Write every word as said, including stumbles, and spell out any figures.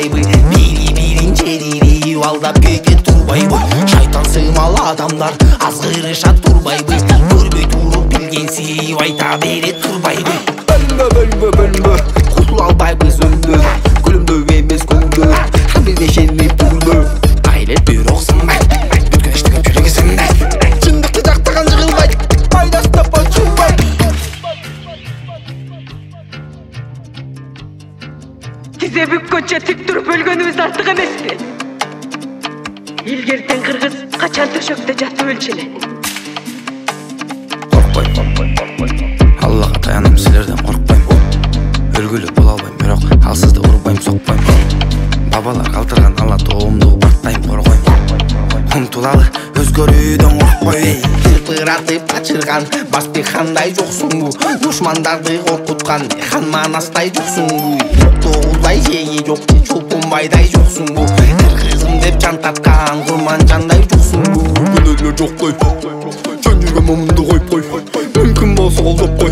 турбайбы, бири бирин жеририп алдап көйгө турбайбы. Шайтан сыймал адамдар азгырыша турбайбы, көрбөй туруп билгенсип айта бере турбайбы. Бөлмө бөлмө бөлмө кутула албайбыз өмдө, күлүмдөп эмес күндө бизде шенилип турбу. Айлет бирок сынбайт, бүткөн иштеген жүрөгү сындайт, чындыкты жактаган жыгылбайт, пайдасы таппай чурбайт. Тизе бүккөнчө тик туруп өлгөнүбүз артык эмеспи? Илгертен кыргыз качан төшөктө жатып өлчү эле? Коркпойм, Аллага таянам, силерден коркпойм. Өлгүлү боло албайм, бирок ал сызды урбайм, сокпойм. Бабалар калтырган ала тоомду бактайм, коргойм. Умтулалы өзгөрүүдөн коркпой. Тырпыратып качырган Бастыхандай жоксуңбу, душмандарды коркуткан хан манастай жоксуңбу. Тоолдай жеги жок, Чолпонбайдай жоксуңбу, кыргызым деп жан тарткан Курманжандай жоксуңбу. Күнөлөр жоктой, жөн жүргөн момунду койуп кой, мүмкүн болсо колдоп кой.